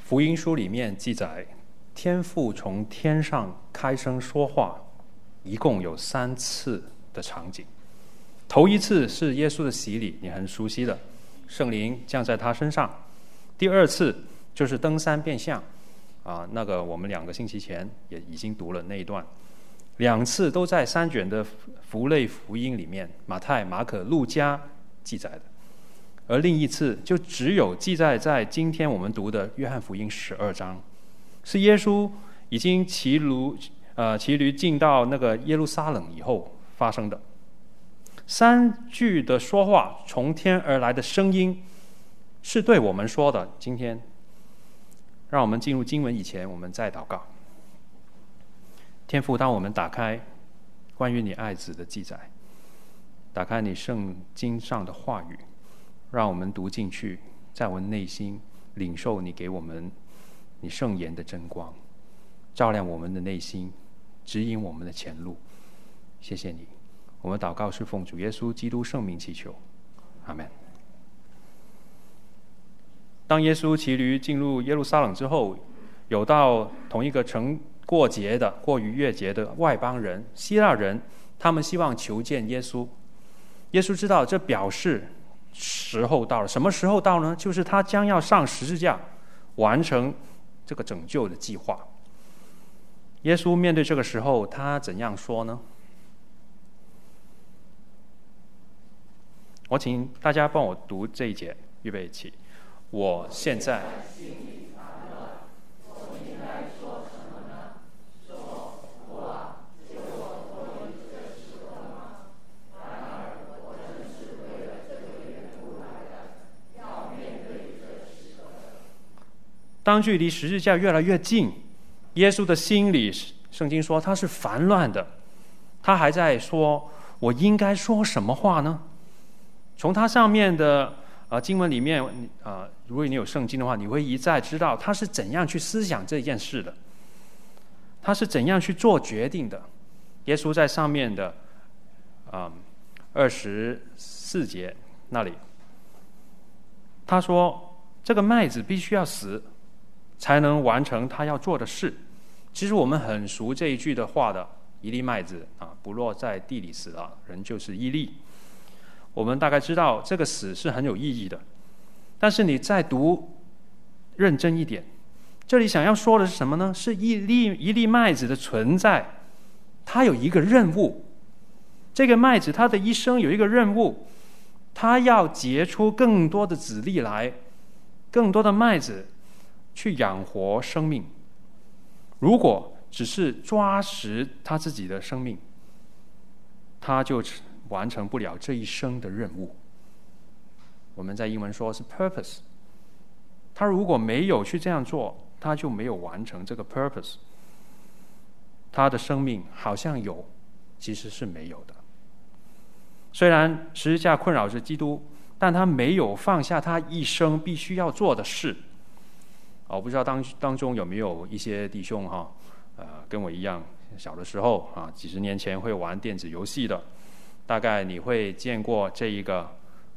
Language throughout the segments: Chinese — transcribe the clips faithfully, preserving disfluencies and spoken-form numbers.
福音书里面记载，天父从天上开声说话，一共有三次的场景。头一次是耶稣的洗礼，你很熟悉的，圣灵降在他身上。第二次就是登山变像，啊，那个我们两个星期前也已经读了那一段。两次都在三卷的福类福音里面，马太、马可、路加记载的。而另一次就只有记载在今天我们读的约翰福音十二章，是耶稣已经骑驴呃骑驴进到那个耶路撒冷以后发生的。三句的说话，从天而来的声音，是对我们说的。今天，让我们进入经文以前，我们再祷告。天父，当我们打开关于你爱子的记载，打开你圣经上的话语，让我们读进去，在我们内心领受你给我们你圣言的真光，照亮我们的内心，指引我们的前路。谢谢你，我们祷告是奉主耶稣基督圣名祈求，阿们。当耶稣骑驴进入耶路撒冷之后，有到同一个城过节的过逾越节的外邦人希腊人，他们希望求见耶稣。耶稣知道这表示时候到了。什么时候到呢？就是他将要上十字架，完成这个拯救的计划。耶稣面对这个时候，他怎样说呢？我请大家帮我读这一节，预备起。我现在当距离十字架越来越近，耶稣的心里，圣经说他是烦乱的，他还在说我应该说什么话呢？从他上面的呃经文里面，呃，如果你有圣经的话，你会一再知道他是怎样去思想这件事的，他是怎样去做决定的。耶稣在上面的啊二十四节那里，他说这个麦子必须要死，才能完成他要做的事。其实我们很熟这一句的话的，一粒麦子啊，不落在地里死了，人就是一粒。我们大概知道这个死是很有意义的，但是你再读认真一点，这里想要说的是什么呢？是一粒一粒麦子的存在，它有一个任务。这个麦子它的一生有一个任务，它要结出更多的子粒来，更多的麦子去养活生命。如果只是抓实他自己的生命，他就完成不了这一生的任务。我们在英文说是 purpose。他如果没有去这样做，他就没有完成这个 purpose。他的生命好像有，其实是没有的。虽然十字架困扰着基督，但他没有放下他一生必须要做的事。我不知道当当中有没有一些弟兄哈，呃，跟我一样，小的时候啊，几十年前会玩电子游戏的，大概你会见过这一个，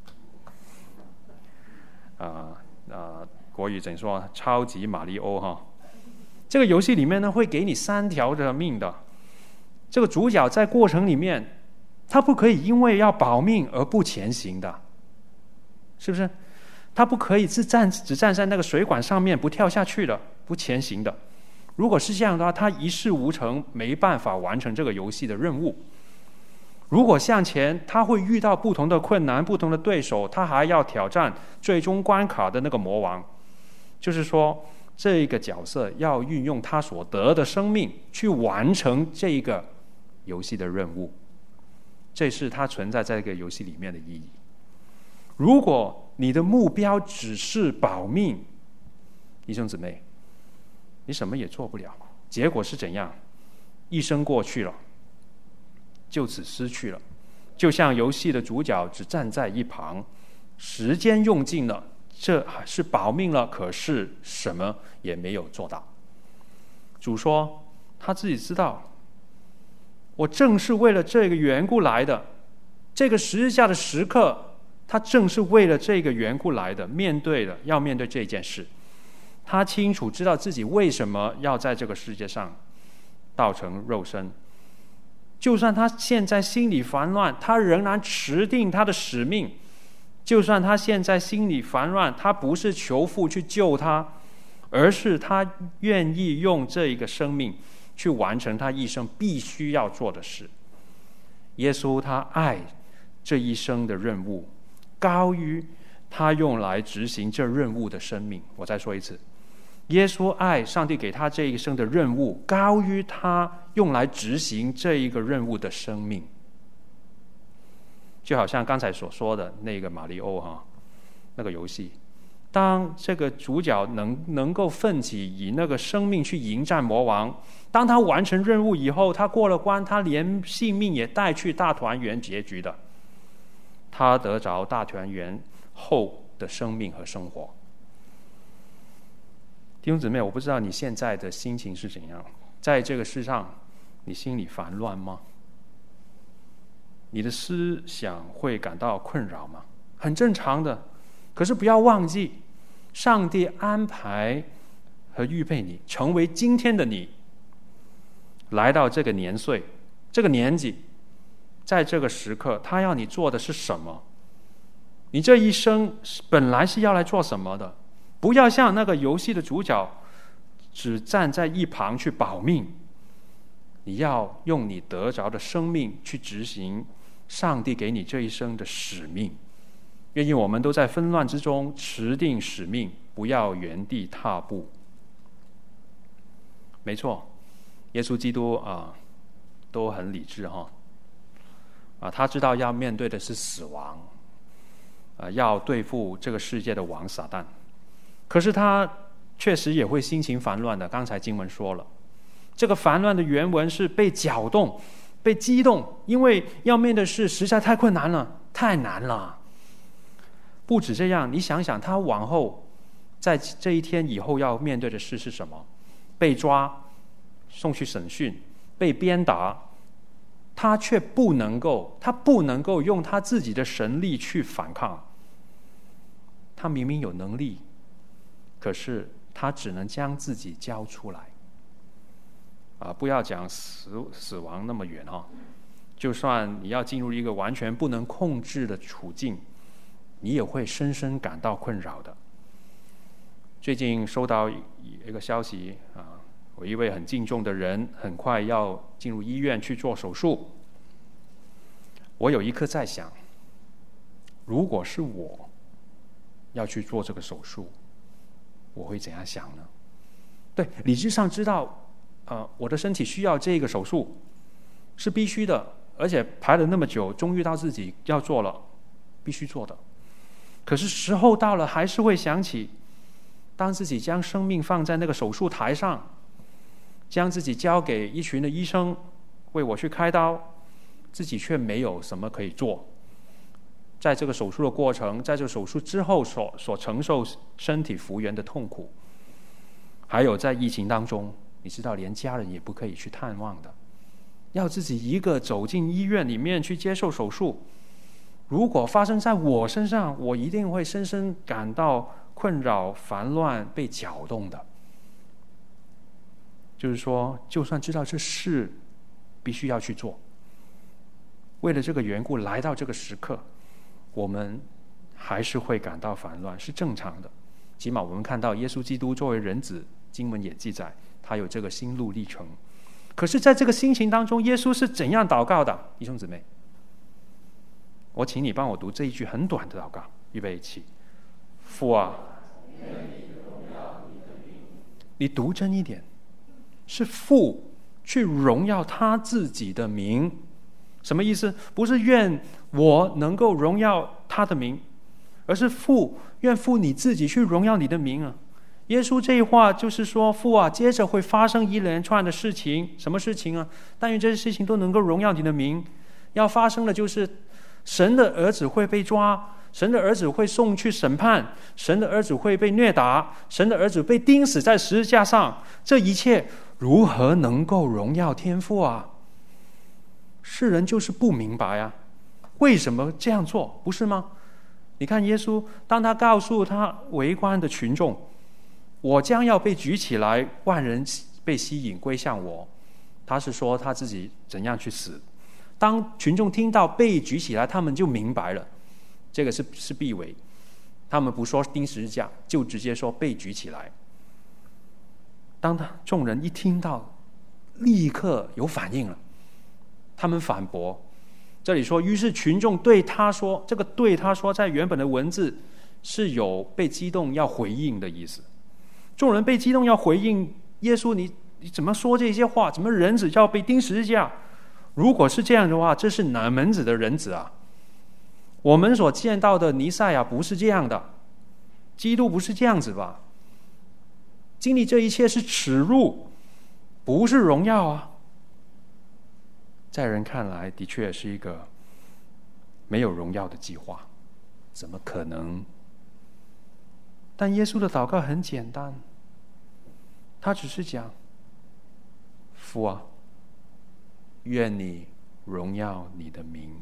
啊、呃、啊、呃，国语怎说？超级马里欧哈。这个游戏里面呢，会给你三条的命的。这个主角在过程里面，他不可以因为要保命而不前行的，是不是？他不可以只站只站在那个水管上面不跳下去的，不前行的。如果是这样的话，他一事无成，没办法完成这个游戏的任务。如果向前，他会遇到不同的困难、不同的对手，他还要挑战最终关卡的那个魔王。就是说，这个角色要运用他所得的生命去完成这个游戏的任务，这是他存在在这个游戏里面的意义。如果你的目标只是保命，弟兄姊妹，你什么也做不了。结果是怎样？一生过去了，就此失去了，就像游戏的主角只站在一旁，时间用尽了，这是保命了，可是什么也没有做到。主说他自己知道，我正是为了这个缘故来的，这个十字架的时刻，他正是为了这个缘故来的，面对的要面对这件事， 他清楚知道自己为什么要在这个世界上道成肉身。就算他现在心里烦乱，他仍然持定他的使命。就算他现在心里烦乱，他不是求父去救他，而是他愿意用这一个生命去完成他一生必须要做的事。耶稣他爱这一生的任务，高于他用来执行这任务的生命。我再说一次，耶稣爱上帝给他这一生的任务，高于他用来执行这一个任务的生命。就好像刚才所说的那个马里欧哈，那个游戏，当这个主角能能够奋起以那个生命去迎战魔王，当他完成任务以后，他过了关，他连性命也带去大团圆结局的，他得着大团圆后的生命和生活。弟兄姊妹，我不知道你现在的心情是怎样，在这个世上你心里烦乱吗？你的思想会感到困扰吗？很正常的。可是不要忘记，上帝安排和预备你成为今天的你，来到这个年岁这个年纪，在这个时刻他要你做的是什么？你这一生本来是要来做什么的？不要像那个游戏的主角只站在一旁去保命，你要用你得着的生命去执行上帝给你这一生的使命。愿意我们都在纷乱之中持定使命，不要原地踏步。没错，耶稣基督啊，都很理智哈，啊，他知道要面对的是死亡，啊，要对付这个世界的王撒旦。可是他确实也会心情烦乱的。刚才经文说了，这个烦乱的原文是被搅动、被激动，因为要面对的事实在太困难了，太难了。不止这样，你想想他往后在这一天以后要面对的事是什么？被抓，送去审讯，被鞭打，他却不能够，他不能够用他自己的神力去反抗。他明明有能力，可是他只能将自己交出来。啊，不要讲死死亡那么远哈，就算你要进入一个完全不能控制的处境，你也会深深感到困扰的。最近收到一个消息啊，我一位很敬重的人很快要进入医院去做手术。我有一刻在想，如果是我要去做这个手术，我会怎样想呢？对，理智上知道，呃，我的身体需要这个手术是必须的，而且排了那么久，终于到自己要做了，必须做的。可是时候到了，还是会想起，当自己将生命放在那个手术台上，将自己交给一群的医生为我去开刀，自己却没有什么可以做。在这个手术的过程，在这个手术之后所所承受身体复原的痛苦，还有在疫情当中，你知道连家人也不可以去探望的，要自己一个走进医院里面去接受手术。如果发生在我身上，我一定会深深感到困扰、烦乱、被搅动的。就是说，就算知道这事必须要去做，为了这个缘故来到这个时刻，我们还是会感到烦乱，是正常的。起码我们看到耶稣基督作为人子，经文也记载他有这个心路历程。可是在这个心情当中，耶稣是怎样祷告的？弟兄姊妹，我请你帮我读这一句很短的祷告，预备起。父啊，你读真一点，是父去荣耀他自己的名。什么意思？不是愿我能够荣耀他的名，而是父愿父你自己去荣耀你的名啊。耶稣这一话就是说，父啊，接着会发生一连串的事情。什么事情啊？但愿这些事情都能够荣耀你的名。要发生的就是神的儿子会被抓，神的儿子会送去审判，神的儿子会被虐打，神的儿子被钉死在十字架上。这一切如何能够荣耀天父啊？世人就是不明白啊，为什么这样做，不是吗？你看耶稣，当他告诉他围观的群众， 我将要被举起来，万人被吸引归向我。他是说他自己怎样去死。当群众听到被举起来，他们就明白了，这个是是必为。他们不说钉十字架，就直接说被举起来。当他众人一听到，立刻有反应了，他们反驳。这里说，于是群众对他说，这个对他说在原本的文字是有被激动要回应的意思。众人被激动要回应耶稣，你你怎么说这些话？怎么人子要被钉十字架？如果是这样的话，这是哪门子的人子啊？我们所见到的弥赛亚不是这样的，基督不是这样子吧？经历这一切是耻辱，不是荣耀啊！在人看来，的确是一个没有荣耀的计划，怎么可能？但耶稣的祷告很简单，他只是讲：父啊，愿你荣耀你的名。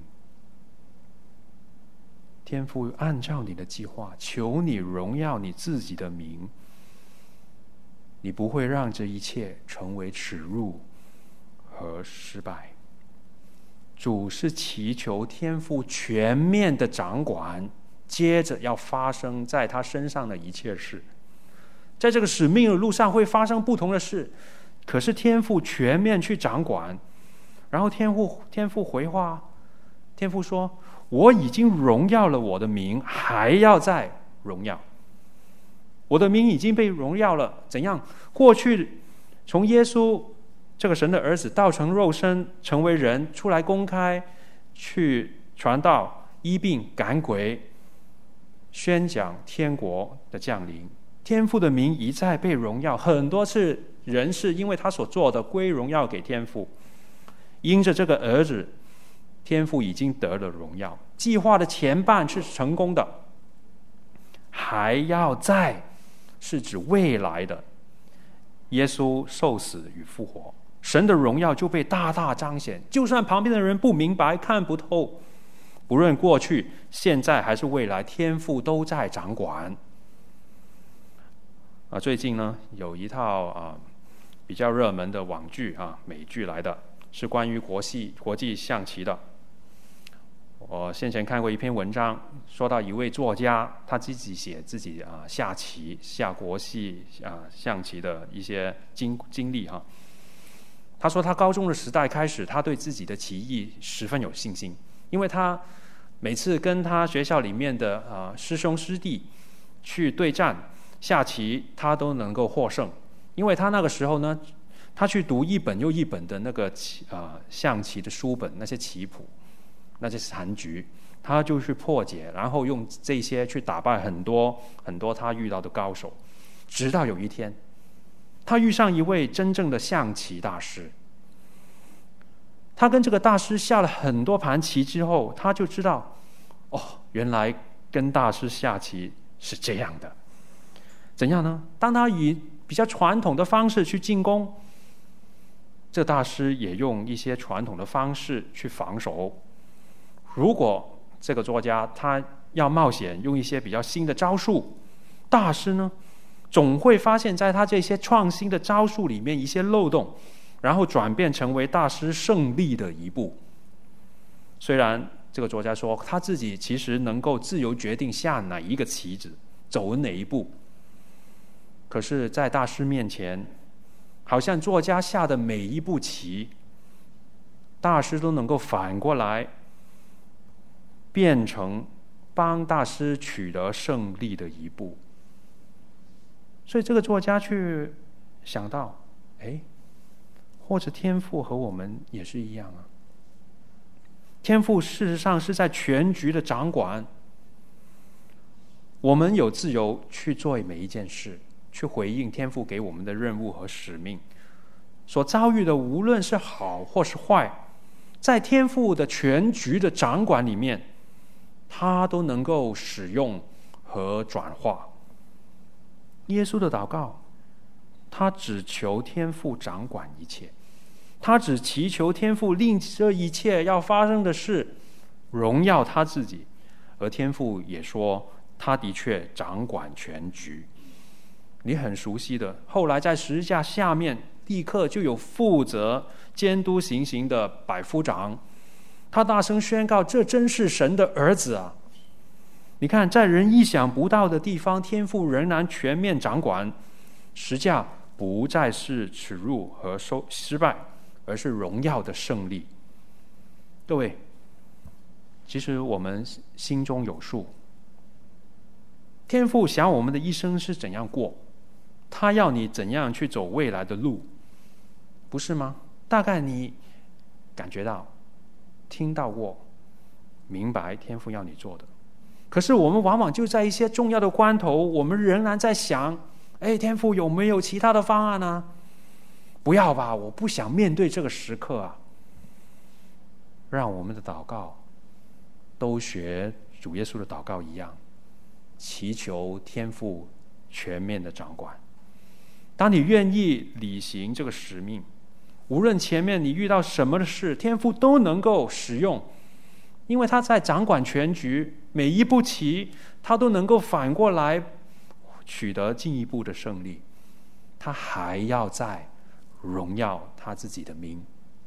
天父，按照你的计划，求你荣耀你自己的名。你不会让这一切成为耻辱和失败。主是祈求天父全面的掌管，接着要发生在他身上的一切事。在这个使命的路上会发生不同的事，可是天父全面去掌管。然后天父天父回话，天父说：我已经荣耀了我的名，还要再荣耀。我的名已经被荣耀了，怎样？过去从耶稣这个神的儿子道成肉身，成为人，出来公开去传道、医病、赶鬼，宣讲天国的降临。天父的名一再被荣耀，很多次人是因为他所做的归荣耀给天父。因着这个儿子，天父已经得了荣耀。计划的前半是成功的，还要再是指未来的。耶稣受死与复活，神的荣耀就被大大彰显。就算旁边的人不明白、看不透，不论过去、现在还是未来，天父都在掌管。啊，最近呢有一套啊比较热门的网剧啊，美剧来的，是关于国际国际象棋的。我先前看过一篇文章，说到一位作家，他自己写自己啊下棋、下国际啊象棋的一些经经历哈。他说他高中的时代开始，他对自己的棋艺十分有信心，因为他每次跟他学校里面的啊师兄师弟去对战下棋，他都能够获胜。因为他那个时候呢，他去读一本又一本的那个棋啊象棋的书本，那些棋谱。那些残局，他就去破解，然后用这些去打败很多很多他遇到的高手。直到有一天，他遇上一位真正的象棋大师。他跟这个大师下了很多盘棋之后，他就知道，哦，原来跟大师下棋是这样的。怎样呢？当他以比较传统的方式去进攻，这大师也用一些传统的方式去防守。如果这个作家他要冒险用一些比较新的招数，大师呢总会发现在他这些创新的招数里面一些漏洞，然后转变成为大师胜利的一步。虽然这个作家说他自己其实能够自由决定下哪一个棋子，走哪一步，可是在大师面前，好像作家下的每一步棋，大师都能够反过来变成帮大师取得胜利的一步。所以这个作家去想到，哎，或者天父和我们也是一样啊。天父事实上是在全局的掌管，我们有自由去做每一件事，去回应天父给我们的任务和使命。所遭遇的无论是好或是坏，在天父的全局的掌管里面，他都能够使用和转化。耶稣的祷告，他只求天父掌管一切，他只祈求天父令这一切要发生的事荣耀他自己，而天父也说他的确掌管全局。 你很熟悉的，后来在十字架下面立刻就有负责监督行刑的百夫长，他大声宣告，这真是神的儿子啊！你看，在人意想不到的地方，天父仍然全面掌管，十字架不再是耻辱和收失败，而是荣耀的胜利。各位，其实我们心中有数，天父想我们的一生是怎样过，他要你怎样去走未来的路，不是吗？大概你感觉到、听到过、明白天父要你做的。可是我们往往就在一些重要的关头，我们仍然在想，哎，天父有没有其他的方案呢？不要吧，我不想面对这个时刻啊。让我们的祷告都学主耶稣的祷告一样，祈求天父全面的掌管。当你愿意履行这个使命，无论前面你遇到什么的事，天父都能够使用，因为他在掌管全局，每一步棋他都能够反过来取得进一步的胜利，他还要再荣耀他自己的名。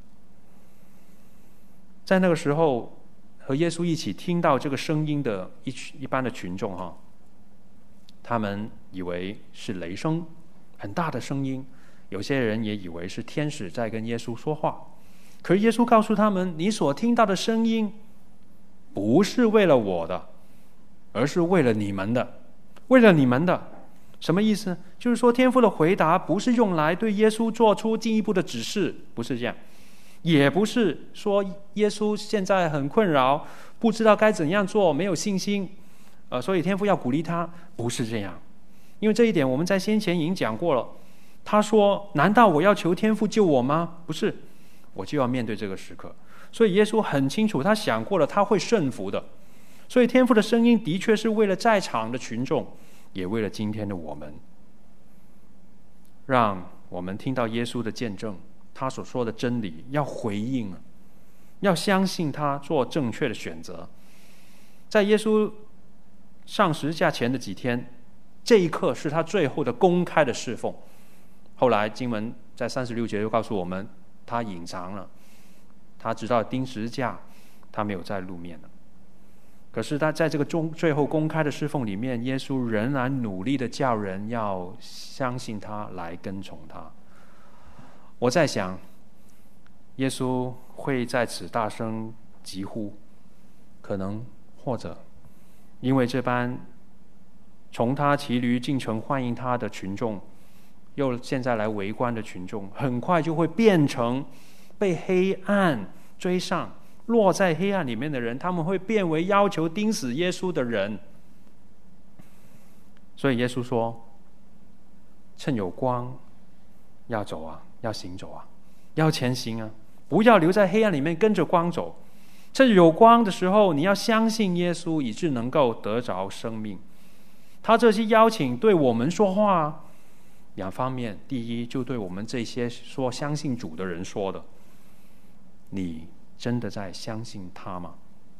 在那个时候，和耶稣一起听到这个声音的一一般的群众哈，他们以为是雷声，很大的声音，有些人也以为是天使在跟耶稣说话。可是耶稣告诉他们，你所听到的声音不是为了我的，而是为了你们的。为了你们的什么意思？就是说天父的回答不是用来对耶稣做出进一步的指示，不是这样，也不是说耶稣现在很困扰，不知道该怎样做，没有信心，呃，所以天父要鼓励他，不是这样。因为这一点我们在先前已经讲过了。他说，难道我要求天父救我吗？不是，我就要面对这个时刻。所以耶稣很清楚，他想过了，他会顺服的。所以天父的声音的确是为了在场的群众，也为了今天的我们，让我们听到耶稣的见证，他所说的真理要回应，要相信他，做正确的选择。在耶稣上十字架前的几天，这一刻是他最后的公开的侍奉。后来经文在三十六节就告诉我们，他隐藏了，他直到钉十字架，他没有再露面了。可是他在这个中最后公开的侍奉里面，耶稣仍然努力的叫人要相信他，来跟从他。我在想，耶稣会在此大声疾呼，可能或者因为这班从他骑驴进城欢迎他的群众，又现在来围观的群众，很快就会变成被黑暗追上，落在黑暗里面的人，他们会变为要求钉死耶稣的人。所以耶稣说，趁有光要走啊，要行走啊，要前行啊，不要留在黑暗里面跟着光走。趁有光的时候，你要相信耶稣，以致能够得着生命。他这些邀请对我们说话，两方面，第一就对我们这些说相信主的人说的，你真的在相信他吗？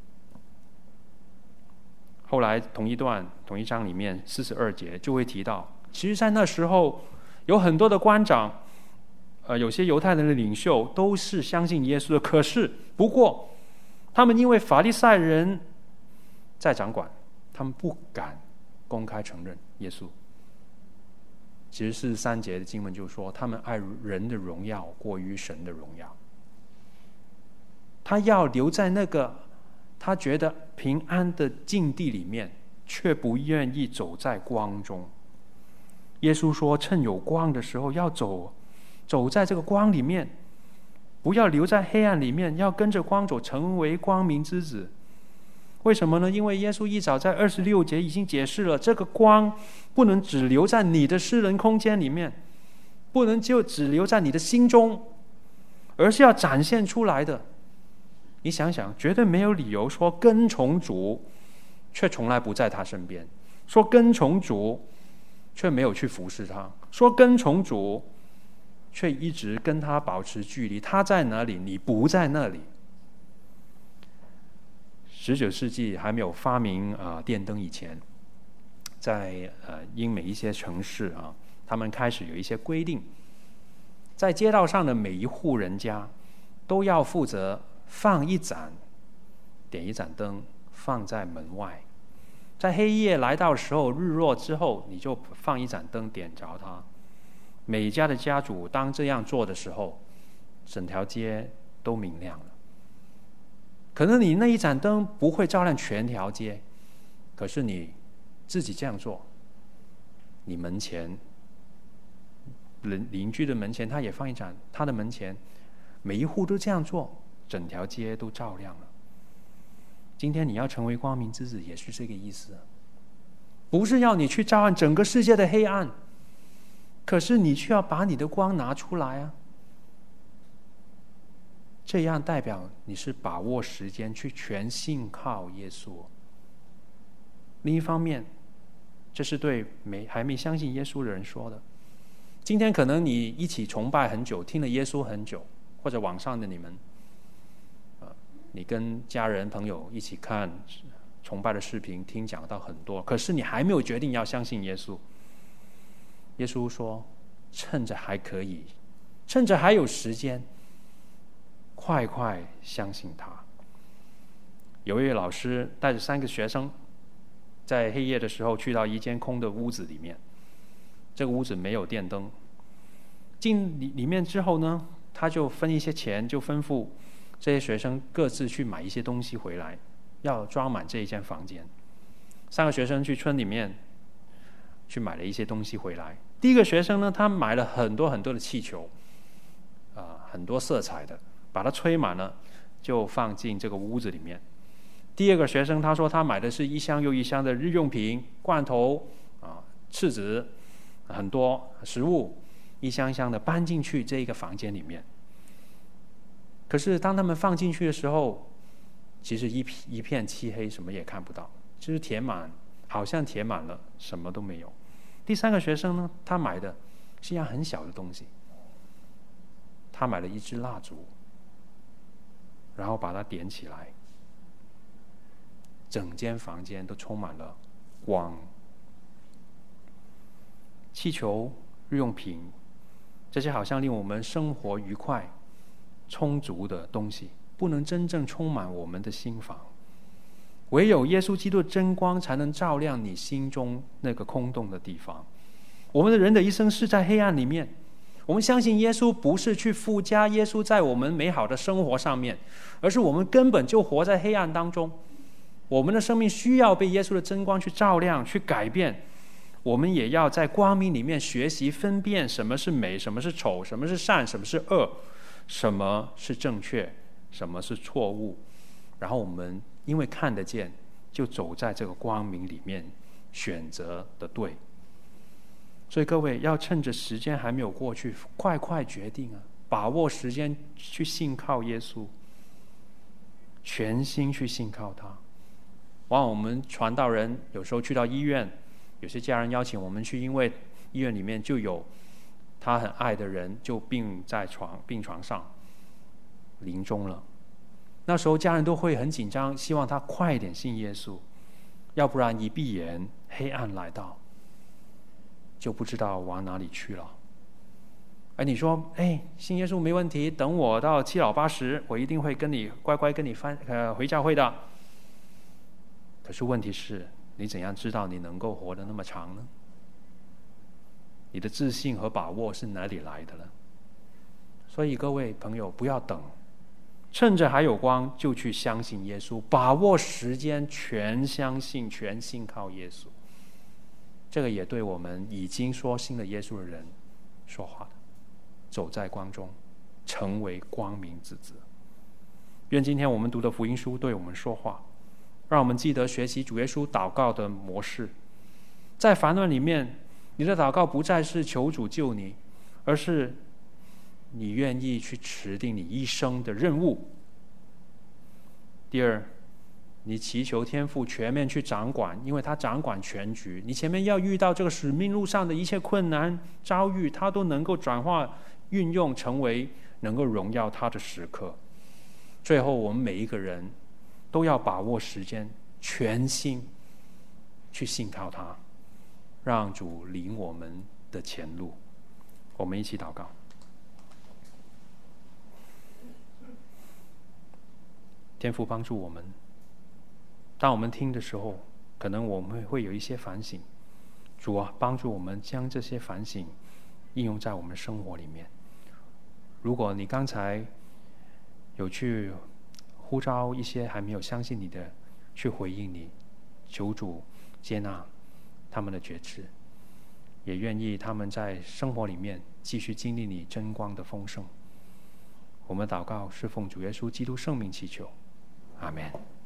后来同一段同一章里面四十二节就会提到，其实在那时候有很多的官长，呃，有些犹太人的领袖都是相信耶稣的，可是不过他们因为法利赛人在掌管，他们不敢公开承认耶稣。其实四十三节的经文就说，他们爱人的荣耀过于神的荣耀。他要留在那个他觉得平安的境地里面，却不愿意走在光中。耶稣说，趁有光的时候要走，走在这个光里面，不要留在黑暗里面，要跟着光走，成为光明之子。为什么呢？因为耶稣一早在二十六节已经解释了，这个光不能只留在你的私人空间里面，不能就只留在你的心中，而是要展现出来的。你想想，绝对没有理由说跟从主却从来不在他身边，说跟从主却没有去服侍他，说跟从主却一直跟他保持距离，他在哪里你不在那里。十九世纪还没有发明啊、呃、电灯以前，在呃英美一些城市啊， 他们开始有一些规定，在街道上的每一户人家都要负责放一盏点一盏灯放在门外，在黑夜来到的时候，日落之后，你就放一盏灯点着它。每家的家主当这样做的时候，整条街都明亮了。可能你那一盏灯不会照亮全条街，可是你自己这样做，你门前邻邻居的门前他也放一盏，他的门前每一户都这样做，整条街都照亮了。今天你要成为光明之子也是这个意思，不是要你去照亮整个世界的黑暗，可是你却要把你的光拿出来啊。这样代表你是把握时间去全信靠耶稣。另一方面，这是对没还没相信耶稣的人说的。今天可能你一起崇拜很久，听了耶稣很久，或者网上的你们，呃，你跟家人朋友一起看崇拜的视频，听讲到很多，可是你还没有决定要相信耶稣。耶稣说，趁着还可以，趁着还有时间，快快相信他。有一位老师带着三个学生，在黑夜的时候去到一间空的屋子里面，这个屋子没有电灯。进里里面之后呢，他就分一些钱，就吩咐这些学生各自去买一些东西回来，要装满这一间房间。三个学生去村里面去买了一些东西回来。第一个学生呢，他买了很多很多的气球，啊、呃，很多色彩的，把它吹满了，就放进这个屋子里面。第二个学生他说他买的是一箱又一箱的日用品、罐头啊、柿子，很多食物，一箱一箱的搬进去这个房间里面。可是当他们放进去的时候，其实一一片漆黑，什么也看不到，就是填满，好像填满了，什么都没有。第三个学生呢，他买的是一样很小的东西，他买了一支蜡烛，然后把它点起来，整间房间都充满了光。气球、日用品，这些好像令我们生活愉快、充足的东西，不能真正充满我们的心房。唯有耶稣基督的真光才能照亮你心中那个空洞的地方。我们的人的一生是在黑暗里面，我们相信耶稣不是去附加耶稣在我们美好的生活上面，而是我们根本就活在黑暗当中。我们的生命需要被耶稣的真光去照亮、去改变。我们也要在光明里面学习分辨什么是美，什么是丑，什么是善，什么是恶，什么是正确，什么是错误。然后我们因为看得见，就走在这个光明里面，选择的对。所以各位要趁着时间还没有过去，快快决定啊，把握时间去信靠耶稣，全心去信靠他。往往我们传道人有时候去到医院，有些家人邀请我们去，因为医院里面就有他很爱的人就病在床病床上临终了。那时候家人都会很紧张，希望他快一点信耶稣，要不然一闭眼黑暗来到，就不知道往哪里去了。而你说，哎，信耶稣没问题，等我到七老八十，我一定会跟你乖乖跟你翻呃回教会的。可是问题是，你怎样知道你能够活得那么长呢？你的自信和把握是哪里来的呢？所以各位朋友，不要等，趁着还有光就去相信耶稣，把握时间，全相信，全信靠耶稣。这个也对我们已经说信了耶稣的人说话的，走在光中，成为光明之子。愿今天我们读的福音书对我们说话，让我们记得学习主耶稣祷告的模式。在烦乱里面，你的祷告不再是求主救你，而是你愿意去持定你一生的任务。第二，你祈求天父全面去掌管，因为他掌管全局。你前面要遇到这个使命路上的一切困难遭遇，他都能够转化运用成为能够荣耀他的时刻。最后我们每一个人都要把握时间，全心去信靠他，让主领我们的前路。我们一起祷告。天父帮助我们，当我们听的时候，可能我们会有一些反省。主啊，帮助我们将这些反省应用在我们生活里面。如果你刚才有去呼召一些还没有相信你的去回应你，求主接纳他们的决志，也愿意他们在生活里面继续经历你真光的丰盛。我们祷告是奉主耶稣基督圣名祈求，阿们。